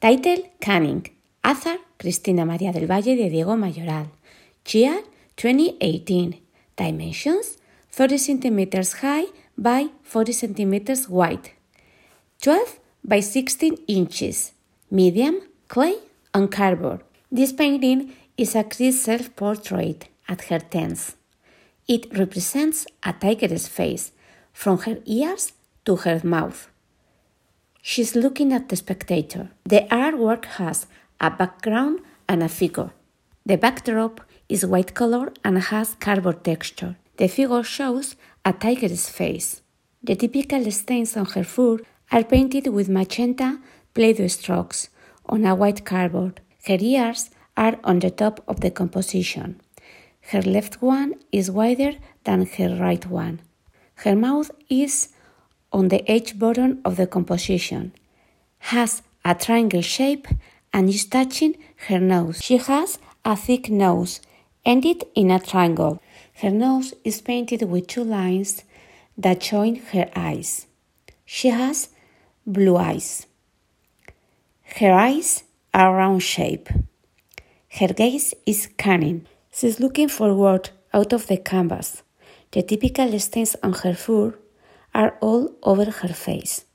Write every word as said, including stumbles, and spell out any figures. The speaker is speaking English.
Title: Cunning. Author: Cristina María del Valle de Diego Mayoral. Year: twenty eighteen. Dimensions: thirty centimeters high by forty centimeters wide. twelve by sixteen inches. Medium, clay, and cardboard. This painting is a Chris self-portrait at her teens. It represents a tiger's face, from her ears to her mouth. She's looking at the spectator. The artwork has a background and a figure. The backdrop is white color and has cardboard texture. The figure shows a tiger's face. The typical stains on her fur are painted with magenta Play-Doh strokes on a white cardboard. Her ears are on the top of the composition. Her left one is wider than her right one. Her mouth is on the edge bottom of the composition, has a triangle shape, and is touching her nose. She has a thick nose, ended in a triangle. Her nose is painted with two lines that join her eyes. She has blue eyes. Her eyes are round shape. Her gaze is cunning. She's looking forward out of the canvas. The typical stains on her fur are all over her face.